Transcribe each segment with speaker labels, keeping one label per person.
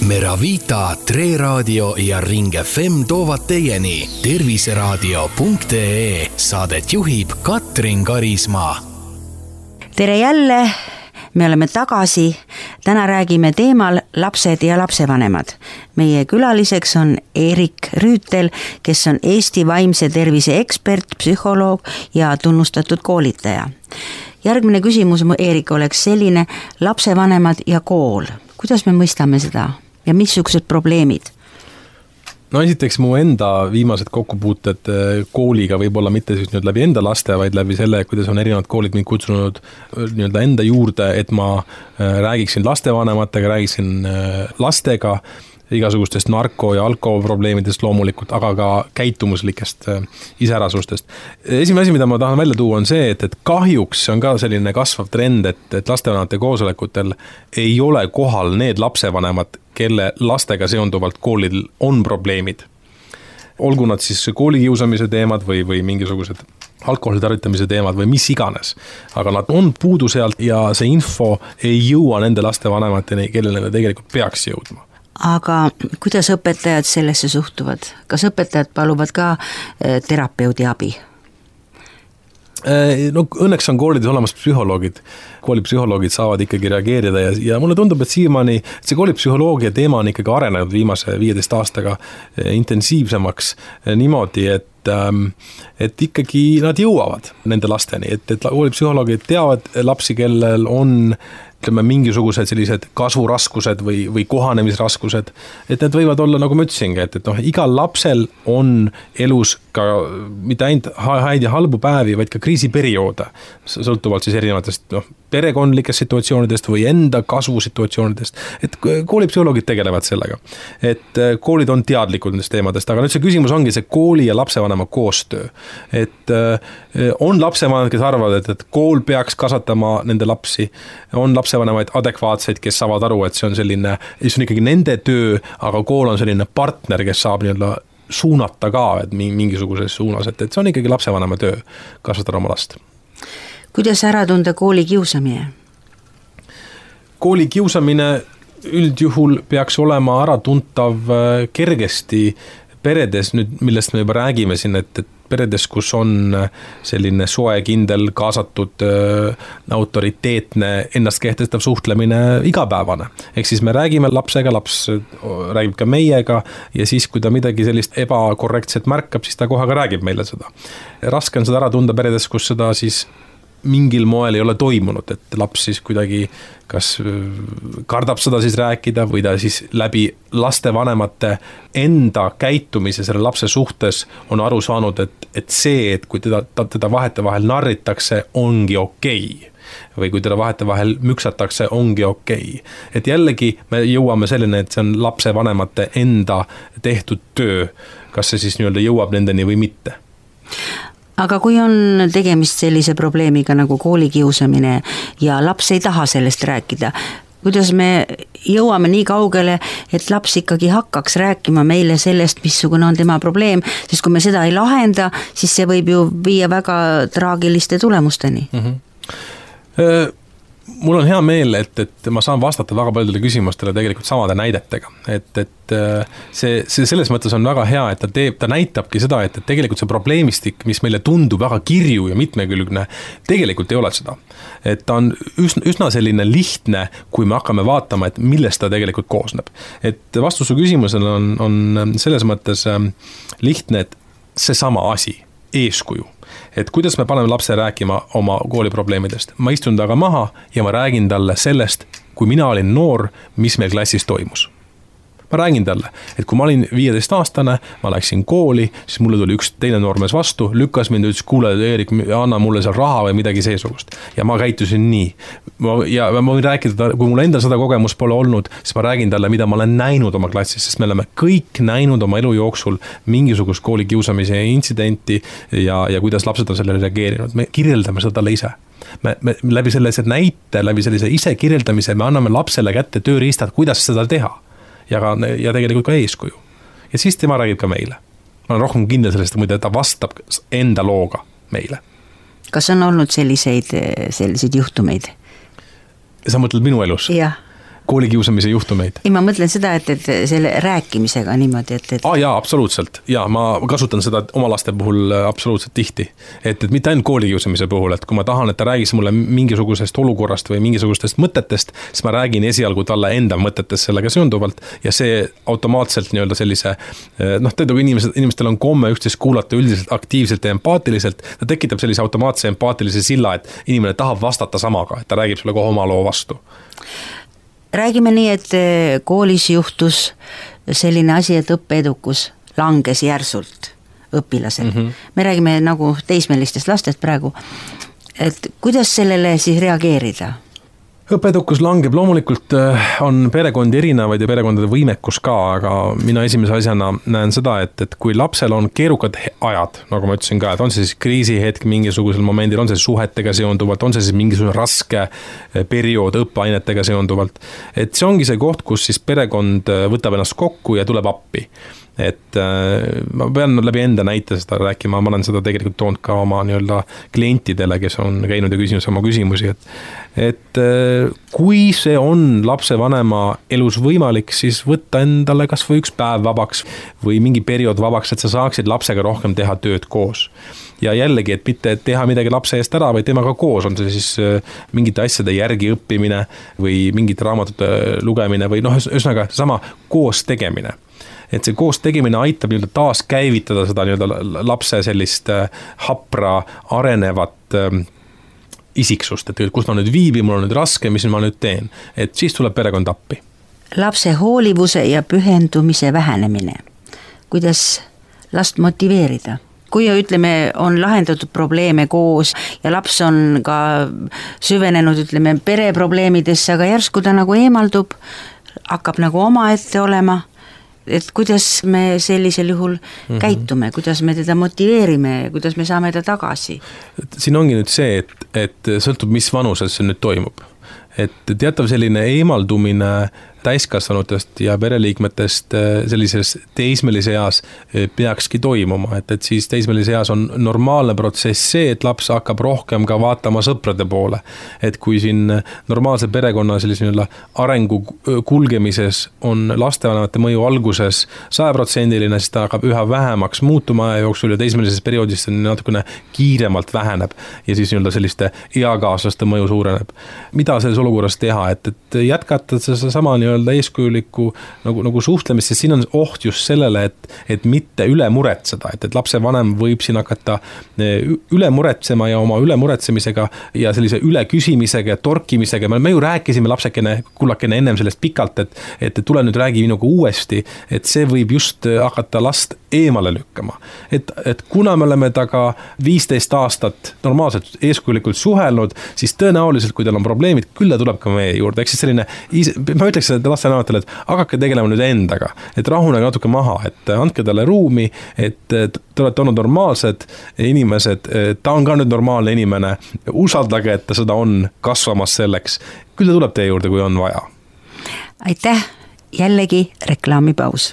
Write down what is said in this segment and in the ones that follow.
Speaker 1: Meravita, Tre Radio ja Ring FM toovad teieni terviseraadio.ee. Saadet juhib Katrin Karismaa.
Speaker 2: Tere jälle, me oleme tagasi. Täna räägime teemal lapsed ja lapsevanemad. Meie külaliseks on Eerik Rüütel, kes on Eesti vaimse tervise ekspert, psühholoog ja tunnustatud koolitaja. Järgmine küsimus, Eerik, oleks selline: lapsevanemad ja kool. Kuidas me mõistame seda ja missugused probleemid?
Speaker 3: No esiteks mu enda viimased kokkupuuted kooliga võib-olla mitte siis nüüd läbi enda laste, vaid läbi selle, kuidas on erinevad koolid mind kutsunud nii-öelda enda juurde, et ma räägiksin lastevanematega, räägiksin lastega, igasugustest narko- ja alkoprobleemidest loomulikult, aga ka käitumuslikest iseärasustest. Esimene asi, mida ma tahan välja tuua, on see, et kahjuks on ka selline kasvav trend, et lastevanemate koosolekutel ei ole kohal need lapsevanemad, kelle lastega seonduvalt koolil on probleemid. Olgu nad siis koolikiusamise teemad või mingisugused alkoholi tarvitamise teemad või mis iganes. Aga nad on puudu sealt ja see info ei jõua nende lastevanemateni, kellele tegelikult peaks jõudma.
Speaker 2: Aga kuidas õpetajad sellesse suhtuvad? Kas õpetajad paluvad ka terapeudi abi?
Speaker 3: No õnneks on koolides olemas psühholoogid. Koolipsühholoogid saavad ikkagi reageerida ja mulle tundub, et siiamaani see koolipsühholoogia teema on ikkagi arenenud viimase 15 aastaga intensiivsemaks niimoodi, et ikkagi nad jõuavad nende lasteni, et koolipsühholoogid teavad lapsi, kellel on mingisugused sellised kasvuraskused või kohanemisraskused, et need võivad olla, nagu ma ütlesingi, et igal lapsel on elus ka mitte ainult häid ja halbu päevi, vaid ka kriisiperioode, sõltuvalt siis erinevatest perekondlikest situatsioonidest või enda kasvusituatsioonidest, et koolipsühholoogid tegelevad sellega, et koolid on teadlikud nendest teemadest, aga nüüd see küsimus ongi see kooli ja lapsevanema koostöö, et on lapsevanemad, kes arvavad, et kool peaks kasvatama nende lapsi, on lapsevanemaid adekvaatseid, kes saavad aru, et see on selline, see on ikkagi nende töö, aga kool on selline partner, kes saab nii-öelda suunata ka mingisuguses suunas, et see on ikkagi lapsevanema töö kasvatada oma last.
Speaker 2: Kuidas ära tunda kooli kiusamine?
Speaker 3: Kooli kiusamine üldjuhul peaks olema äratuntav kergesti peredes, nüüd, millest me juba räägime siin, et peredes, kus on selline soe, kindel, kaasatud, autoriteetne, ennast kehtestav suhtlemine igapäevane. Ehk siis me räägime lapsega, laps räägib ka meiega ja siis, kui ta midagi sellist ebakorrektset märkab, siis ta kohe ka räägib meile seda. Raske on seda ära tunda peredes, kus seda siis mingil moel ei ole toimunud, et laps siis kuidagi kas kardab seda siis rääkida või ta siis läbi lastevanemate enda käitumise selle lapse suhtes on aru saanud, et see, et kui teda vahetevahel narritakse, ongi okei. Või kui teda vahetevahel müksatakse, ongi okei. Et jällegi me jõuame selline, et see on lapsevanemate enda tehtud töö, kas see siis nii-öelda jõuab nendeni või mitte.
Speaker 2: Aga kui on tegemist sellise probleemiga nagu koolikiusamine ja laps ei taha sellest rääkida, kuidas me jõuame nii kaugele, et laps ikkagi hakkaks rääkima meile sellest, missugune on tema probleem, sest kui me seda ei lahenda, siis see võib ju viia väga traagiliste tulemusteni.
Speaker 3: Mul on hea meel, et ma saan vastata väga paljudele küsimustele tegelikult samade näidetega. Et see selles mõttes on väga hea, et ta näitabki seda, et tegelikult see probleemistik, mis meile tundub väga kirju ja mitmekülgne, tegelikult ei ole seda. Et ta on üsna selline lihtne, kui me hakkame vaatama, et millest ta tegelikult koosneb. Et vastus su küsimusele on selles mõttes lihtne, et see sama asi, eeskuju. Et kuidas me paneme lapse rääkima oma kooliprobleemidest. Ma istun taga maha ja ma räägin talle sellest, kui mina olin noor, mis meil klassis toimus. Ma räägin talle, et kui ma olin 15-aastane, ma läksin kooli, siis mulle tuli üks teine noormees vastu, lükkas mind ja ütles, kuule Eerik, anna mulle seal raha või midagi seesugust. Ja ma käitusin nii. Ja ma võin rääkida, kui mul enda seda kogemus pole olnud, siis ma räägin talle, mida ma olen näinud oma klassis, sest me oleme kõik näinud oma elu jooksul mingisugust koolikiusamise intsidenti ja kuidas lapsed on sellele reageerinud. Me kirjeldame seda talle ise. Me läbi sellise näite, läbi sellise ise kirjeldamise me anname lapsele kätte tööriistad, kuidas seda teha. Ja tegelikult ka eeskuju. Ja siis tema räägib ka meile. Ma olen rohkem kindel sellest, muide, ta vastab enda looga meile.
Speaker 2: Kas on olnud selliseid juhtumeid?
Speaker 3: Sa mõtled minu elus?
Speaker 2: Jah.
Speaker 3: koolikiusamise juhtumeid.
Speaker 2: Ei, ma mõtlen seda, et selle rääkimisega niimoodi, et...
Speaker 3: Jaa, absoluutselt. Ja ma kasutan seda oma laste puhul absoluutselt tihti. Et mitte ainult koolikiusamise puhul, et kui ma tahan, et ta räägiks mulle mingisugusest olukorrast või mingisugustest mõtetest, siis ma räägin esialgu talle enda mõtetest sellega seonduvalt ja see automaatselt nii-öelda sellise, kui inimestel on komme üksteist kuulata üldiselt aktiivselt ja empaatiliselt, ta tekitab sellise automaatse empaatilise silla, et inimene tahab vastata samaga, et ta räägib sulle kohe oma loo vastu.
Speaker 2: Räägime nii, et koolis juhtus selline asi, et õppeedukus langes järsult õpilasel. Me räägime nagu teismelistest lastest praegu, et kuidas sellele siis reageerida?
Speaker 3: Õppeedukus langeb, loomulikult on perekondi erinevaid ja perekondade võimekus ka, aga mina esimese asjana näen seda, et kui lapsel on keerukad ajad, nagu ma ütlesin ka, et on see siis kriisihetk mingisugusel momendil, on see suhetega seonduvalt, on see siis mingisugune raske periood õppeainetega seonduvalt, et see ongi see koht, kus siis perekond võtab ennast kokku ja tuleb appi. Et ma pean läbi enda näite seda rääkima, ma olen seda tegelikult toonud ka oma nii-öelda klientidele, kes on käinud ja küsinud sama küsimusi, et kui see on lapsevanema elus võimalik, siis võtta endale kas või üks päev vabaks või mingi periood vabaks, et sa saaksid lapsega rohkem teha tööd koos. Ja jällegi, et mitte teha midagi lapse eest ära, vaid temaga koos, on see siis mingite asjade järgi õppimine või mingite raamatute lugemine või ühesõnaga sama koos tegemine. Et see koos tegemine aitab nii-öelda taas käivitada seda nii-öelda lapse sellist hapra arenevat isiksust, et kus ma nüüd viibin, mul on nüüd raske, mis ma nüüd teen, et siis tuleb perekond appi.
Speaker 2: Lapse hoolivuse ja pühendumise vähenemine, kuidas last motiveerida? Kui ütleme, on lahendatud probleeme koos ja laps on ka süvenenud, ütleme, pereprobleemidesse, aga järsku ta nagu eemaldub, hakkab nagu omaette olema, et kuidas me sellisel juhul käitume, kuidas me teda motiveerime, kuidas me saame ta tagasi?
Speaker 3: Siin ongi nüüd see, et sõltub, mis vanuses see nüüd toimub. Et teatav selline eemaldumine täiskasvanutest ja pereliikmetest sellises teismelise eas peakski toimuma, et siis teismelise eas on normaalne protsess see, et laps hakkab rohkem ka vaatama sõprade poole. Et kui siin normaalse perekonna sellise arengu kulgemises on lastevanemate mõju alguses 100%, siis ta hakkab üha vähemaks muutuma aja jooksul ja teismelises perioodis natukene kiiremalt väheneb ja siis selliste eakaaslaste mõju suureneb. Mida selles olukorras teha, et jätkata sama eeskujulikku nagu suhtlemist, sest siin on oht just sellele, et mitte üle muretseda, et lapse vanem võib siin hakata üle muretsema ja oma üle muretsemisega ja sellise üle küsimisega ja torkimisega. Me ju rääkisime kullakene ennem sellest pikalt, et tule nüüd räägi minuga uuesti, et see võib just hakata last eemale lükkama. Et kuna me oleme taga 15 aastat normaalselt eeskujulikult suhelnud, siis tõenäoliselt, kui tal on probleemid, küll ta tuleb ka meie juurde. Eks siis selline, ma ütleks lastevanematele, et hakake tegelema nüüd endaga, et rahunege natuke maha, et andke talle ruumi, et te olete olnud normaalsed inimesed, ta on ka nüüd normaalne inimene, usaldage, et ta seda on kasvamas selleks, küll ta tuleb teie juurde, kui on vaja.
Speaker 2: Aitäh, jällegi reklaamipaus.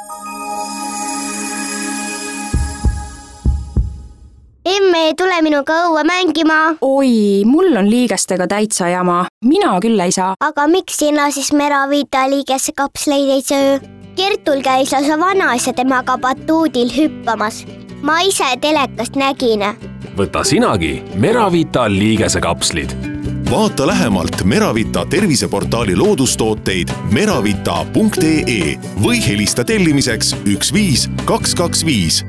Speaker 4: Emme, tule minuga õue mängima.
Speaker 5: Oi, mul on liigestega täitsa jama. Mina küll ei saa.
Speaker 4: Aga miks sina siis Meravita liigesse kapsleid ei söö? Kertul käis lausa vanaisa temaga batuudil hüppamas. Ma ise telekast nägin.
Speaker 1: Võta sinagi Meravita liigese kapslid.
Speaker 6: Vaata lähemalt Meravita terviseportaali loodustooteid meravita.ee või helista tellimiseks 15225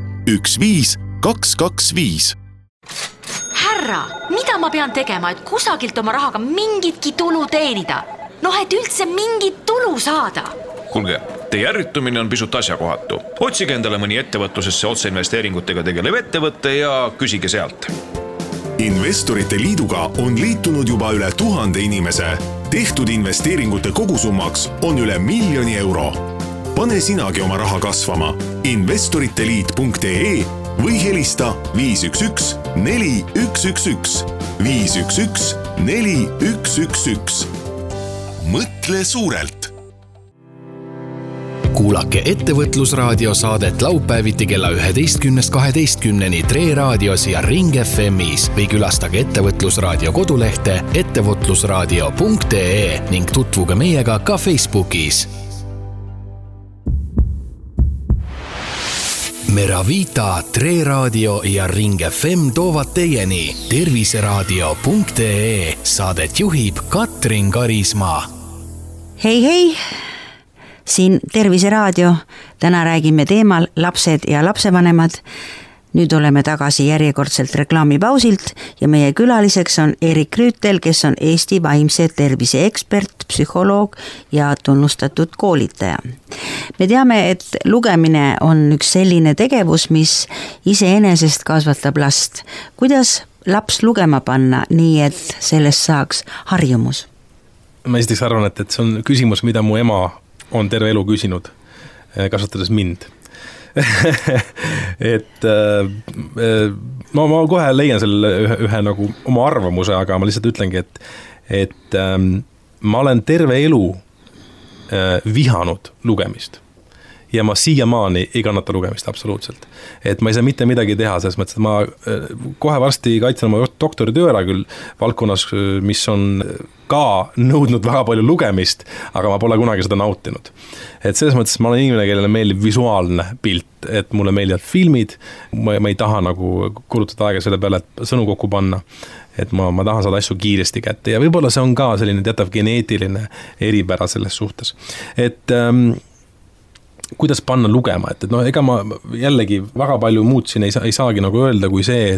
Speaker 6: 15225.
Speaker 7: Härra, mida ma pean tegema, et kusagilt oma rahaga mingitki tulu teenida? Et üldse mingit tulu saada?
Speaker 8: Kuulge, teie ärritumine on pisut asjakohatu. Otsige endale mõni ettevõtlusesse otseinvesteeringutega tegelev ettevõtte ja küsige sealt.
Speaker 6: Investorite liiduga on liitunud juba üle 1000 inimese. Tehtud investeeringute kogusummaks on üle 1 000 000 euro. Pane sinagi oma raha kasvama investoriteliit.ee või helista 511 4111 511 4111. Mõtle suurelt.
Speaker 1: kuulake Ettevõtlusraadio saadet laupäeviti kella 11.12 Tre raadios ja Ring FM'is või külastage Ettevõtlusraadio kodulehte ettevõtlusraadio.ee ning tutvuge meiega ka Facebookis. Meravita, Tre raadio ja Ring FM toovad teieni terviseraadio.ee. Saadet juhib Katrin Karismaa.
Speaker 2: Hei, siin Terviseraadio. Täna räägime teemal lapsed ja lapsevanemad. Nüüd oleme tagasi järjekordselt reklaamipausilt ja meie külaliseks on Erik Rüütel, kes on Eesti vaimse tervise ekspert, psühholoog ja tunnustatud koolitaja. Me teame, et lugemine on üks selline tegevus, mis iseenesest kasvatab last. Kuidas laps lugema panna nii, et sellest saaks harjumus?
Speaker 3: Ma esiteks arvan, et see on küsimus, mida mu ema on terve elu küsinud, kasvatades mind. Et ma kohe leian selle ühe nagu oma arvamuse, aga ma lihtsalt ütlengi, et ma olen terve elu vihanud lugemist ja ma siiamaani ei kannata lugemist absoluutselt. Et ma ei saa mitte midagi teha, selles mõttes, et ma kohe varsti kaitsen oma doktoritöö ära küll valdkonnas, mis on ka nõudnud väga palju lugemist, aga ma pole kunagi seda nautinud. Et selles mõttes ma olen inimene, kellele meeldib visuaalne pilt, et mulle meeldivad filmid, ma ei taha nagu kulutada aega selle peale, et sõnu kokku panna, et ma tahan saada asju kiiresti kätte ja võib-olla see on ka selline teatav geneetiline eripära selles suhtes. Et kuidas panna lugema, et no ega ma jällegi väga palju muud siin ei saagi nagu öelda kui see,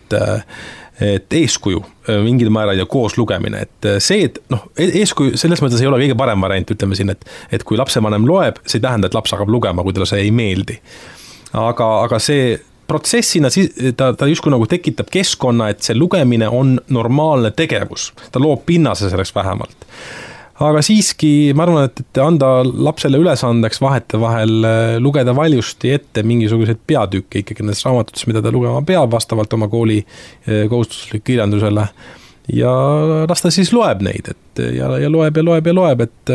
Speaker 3: et eeskuju mingil määral ja koos lugemine, et see, et eeskuju selles mõttes ei ole kõige parem variant, ütleme siin, et kui lapsevanem loeb, see ei tähenda, et laps hakkab lugema, kui talle see ei meeldi. Aga see protsessina ta justkui nagu tekitab keskkonna, et see lugemine on normaalne tegevus, ta loob pinnase selleks vähemalt. Aga siiski ma arvan, et anda lapsele ülesandeks vahetevahel lugeda valjusti ette mingisuguseid peatükke ikkagi nendes raamatutes, mida ta lugema peab vastavalt oma kooli kohustuslik kirjandusele ja las ta siis loeb neid ja loeb, et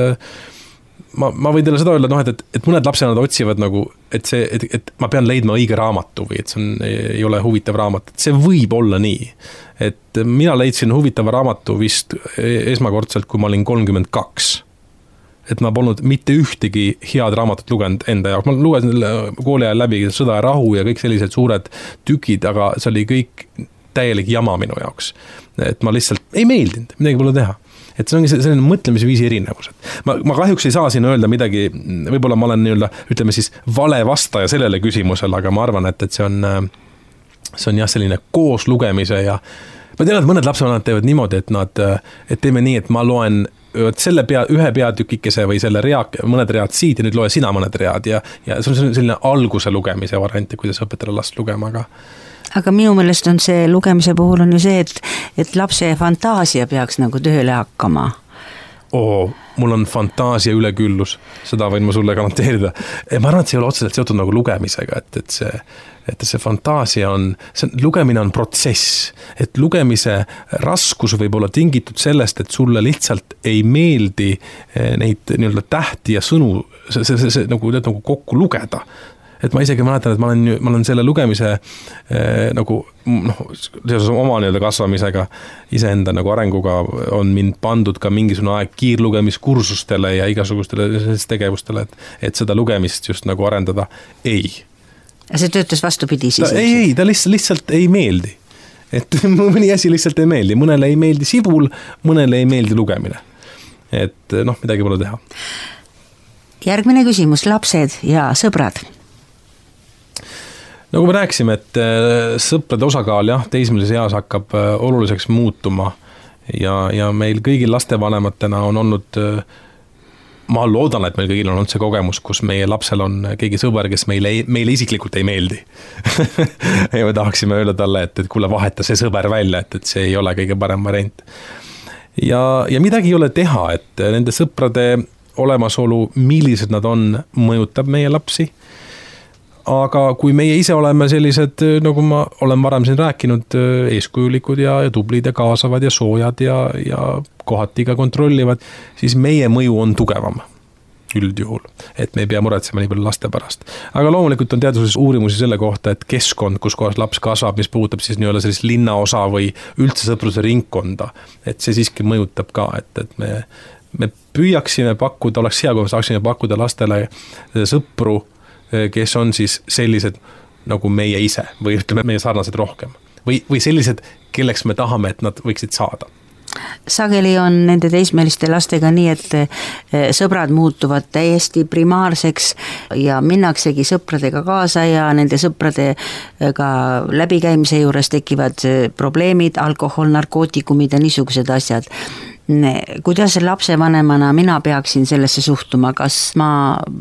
Speaker 3: ma võin teile seda öelda, et mõned lapsenad otsivad nagu, et ma pean leidma õige raamatu või et see ei ole huvitav raamat, et see võib olla nii. Et mina leidsin huvitava raamatu vist esmakordselt, kui ma olin 32. Et ma polnud mitte ühtegi head raamatut lugenud enda jaoks. Ma lugesin kooli ajal läbi Sõda ja rahu ja kõik sellised suured tükid, aga see oli kõik täielik jama minu jaoks. Et ma lihtsalt ei meeldinud, midagi pole teha. Et see ongi selline mõtlemisviisi erinevus. Ma kahjuks ei saa siin öelda midagi, võib-olla ma olen ütleme siis vale vastaja sellele küsimusele, aga ma arvan, et see on jah selline koos lugemise ja ma tean, et mõned lapsevanemad teevad niimoodi, et teeme nii, et ma loen selle ühe peatükikese või selle mõned read siit ja nüüd loe sina mõned read ja see on selline alguse lugemise variant, kuidas õpetada last lugema,
Speaker 2: aga minu meelest on see lugemise puhul on ju see, et lapse fantaasia peaks nagu tööle hakkama.
Speaker 3: Mul on fantaasia üleküllus, seda võin ma sulle garanteerida. Ma arvan, et see ei ole otseselt seotud nagu lugemisega, et see fantaasia lugemine on protsess, et lugemise raskus võib olla tingitud sellest, et sulle lihtsalt ei meeldi neid tähti ja sõnu see nagu kokku lugeda. Et ma isegi mäletan, et ma olen selle lugemise nagu seoses oma kasvamisega iseenda nagu arenguga on mind pandud ka mingisugune aeg kiirlugemiskursustele ja igasugustele tegevustele, et seda lugemist just nagu arendada ei.
Speaker 2: See töötas vastupidi siis?
Speaker 3: Ei, ta lihtsalt ei meeldi. Et mõni asi lihtsalt ei meeldi. Mõnele ei meeldi sibul, mõnele ei meeldi lugemine. Et midagi pole teha.
Speaker 2: Järgmine küsimus, lapsed ja sõbrad.
Speaker 3: Nagu me rääksime, et sõprade osakaal teismelises eas hakkab oluliseks muutuma ja meil kõigil lastevanematena on olnud, ma loodan, et meil kõigil on olnud see kogemus, kus meie lapsel on keegi sõber, kes meile isiklikult ei meeldi. Ja me tahaksime öelda talle, et kuule vaheta see sõber välja, et see ei ole kõige parem variant. Ja midagi ei ole teha, et nende sõprade olemasolu, millised nad on, mõjutab meie lapsi. Aga kui meie ise oleme sellised, nagu ma olen varem siin rääkinud, eeskujulikud ja tublid ja kaasavad ja soojad ja kohati ka kontrollivad, siis meie mõju on tugevam. üldjuhul, et me ei pea muretsema nii palju laste pärast. Aga loomulikult on teaduses uurimusi selle kohta, et keskkond, kus kohas laps kasvab, mis puudutab siis nii-öelda sellist linnaosa või üldse sõpruse ringkonda, et see siiski mõjutab ka, et me püüaksime pakkuda, oleks hea, kui me saaksime pakkuda lastele sõpru, kes on siis sellised nagu meie ise või ütleme meie sarnased rohkem või sellised, kelleks me tahame, et nad võiksid saada.
Speaker 2: Sageli on nende teismeliste lastega nii, et sõbrad muutuvad täiesti primaarseks ja minnaksegi sõpradega kaasa ja nende sõpradega läbikäimise juures tekivad probleemid, alkohol, narkootikumid ja niisugused asjad. Kuidas lapsevanemana mina peaksin sellesse suhtuma, kas ma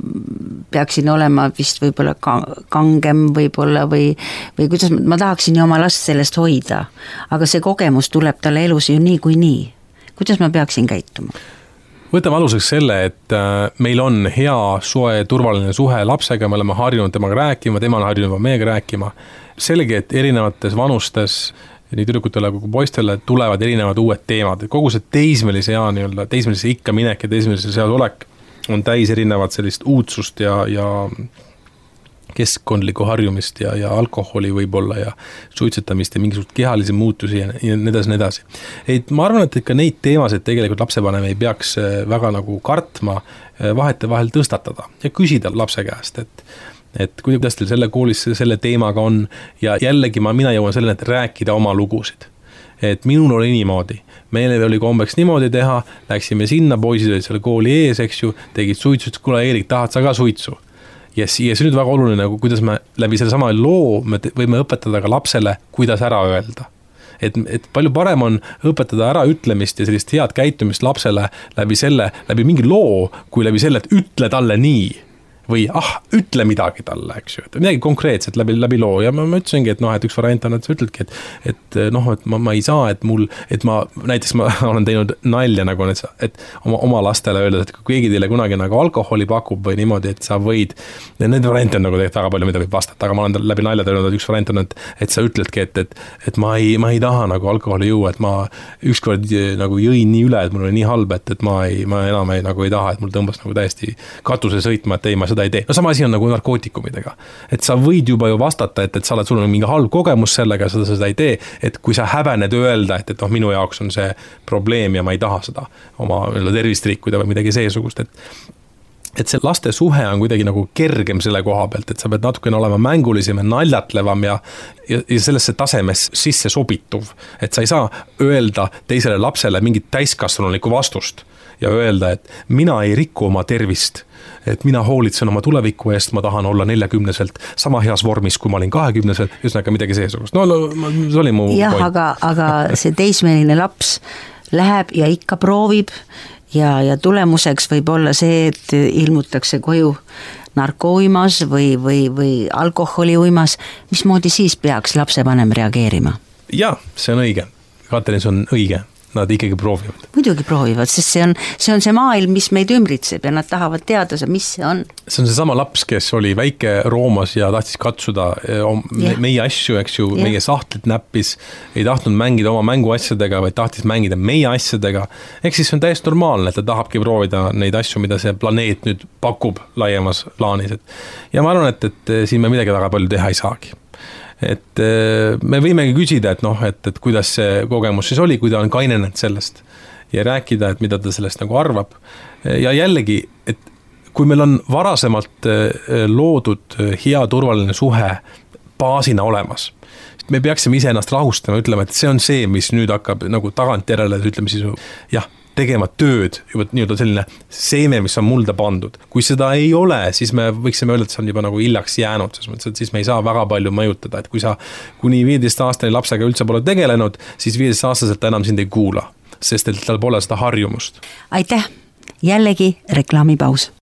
Speaker 2: peaksin olema vist võib-olla kangem võib-olla või kuidas ma tahaksin ju oma last sellest hoida, aga see kogemus tuleb talle elus ju nii kui nii. Kuidas ma peaksin käituma?
Speaker 3: Võtame aluseks selle, et meil on hea, soe, turvaline suhe lapsega, me oleme harjunud temaga rääkima, tema on harjunud meiega rääkima. Selge, et erinevates vanustes nii tüdrukutele kui poistele tulevad erinevad uued teemad. Kogu see teismelise ikka minek ja teismelise seas olek on täis erinevad sellist uudsust ja keskkondlikku harjumist ja alkoholi võib-olla ja suitsetamist ja mingisugust kehalisi muutusi ja nii edasi. Ma arvan, et ikka neid teemasid tegelikult lapsevanem ei peaks väga nagu kartma vahetevahel tõstatada ja küsida lapse käest, et kuidas teil selle koolis selle teemaga on ja jällegi mina jõuan sellele, et rääkida oma lugusid. Et minul oli niimoodi, meile oli kombeks niimoodi teha, läksime sinna, poisid olid selle kooli ees, eks ju, tegid suitsust, kuule Eerik, tahad sa ka suitsu? Ja see nüüd väga oluline, kuidas me läbi selle sama loo me võime õpetada ka lapsele, kuidas ära öelda. Et palju parem on õpetada ära ütlemist ja sellist head käitumist lapsele läbi mingi loo, kui läbi selle, et ütle talle nii. Või ütle midagi talle, eks ju, et midagi konkreetset läbi loo ja ma ütlesingi, et et üks variant on, et sa ütledki, et ma ei saa, et ma olen teinud nalja nagu, et oma lastele öelda, et kui keegi teile kunagi nagu alkoholi pakub või niimoodi, et sa võid, need variante on nagu tegelikult väga palju, mida võib vastata, aga ma olen läbi nalja teinud, et üks variant on, et sa ütledki, et ma ei taha nagu alkoholi juua, et ma ükskord nagu jõin nii üle, et mul oli nii halb, et ma enam ei taha, et mul tõmbas nagu täiesti katuse sõitma, et ei, ma ei tee. No sama asi on nagu narkootikumidega. Et sa võid juba ju vastata, et sul on mingi halb kogemus sellega, seda ei tee, et kui sa häbened öelda, et minu jaoks on see probleem ja ma ei taha seda oma tervist rikkuda või midagi seesugust, et see laste suhe on kuidagi nagu kergem selle koha pealt, et sa pead natukene olema mängulisem ja naljatlevam ja sellesse tasemes sisse sobituv, et sa ei saa öelda teisele lapsele mingit täiskasvanulikku vastust ja öelda, et mina ei riku oma tervist, et mina hoolitsen oma tuleviku eest, ma tahan olla 40-selt sama heas vormis, kui ma olin 20-selt, üsnagi midagi seesugust. No see oli mu
Speaker 2: point. Aga see teismeline laps läheb ja ikka proovib ja tulemuseks võib olla see, et ilmutakse koju narkouimas või alkoholiuimas. Mismoodi siis peaks lapsevanem reageerima?
Speaker 3: Ja, see on õige. Katrin, see on õige. Nad ikkagi proovivad.
Speaker 2: Muidugi proovivad, sest see on see maailm, mis meid ümbritseb ja nad tahavad teada, mis see on.
Speaker 3: See on see sama laps, kes oli väike roomas ja tahtis katsuda meie asju, eks ju, meie sahtlit näppis, ei tahtnud mängida oma mänguasjadega, vaid tahtis mängida meie asjadega. Ehk siis on täiesti normaalne, et ta tahabki proovida neid asju, mida see planeet nüüd pakub laiemas plaanis. Ja ma arvan, et siin me midagi väga palju teha ei saagi. Et me võimegi küsida, et kuidas see kogemus siis oli, kui ta on kainenud sellest ja rääkida, et mida ta sellest nagu arvab. Ja jällegi, et kui meil on varasemalt loodud hea turvaline suhe baasina olemas, me peaksime ise ennast rahustama, ütlema, et see on see, mis nüüd hakkab nagu tagantjärele, ütleme siis tegema tööd, juba nii-öelda selline seeme, mis on mulda pandud. Kui seda ei ole, siis me võiksime öelda, et see on juba nagu hiljaks jäänud, siis me ei saa väga palju mõjutada, et kui sa kuni 15 aastani lapsega üldse pole tegelenud, siis 15 aastaselt ta enam sind ei kuula, sest et tal pole seda harjumust.
Speaker 2: Aitäh, jällegi reklaamipaus.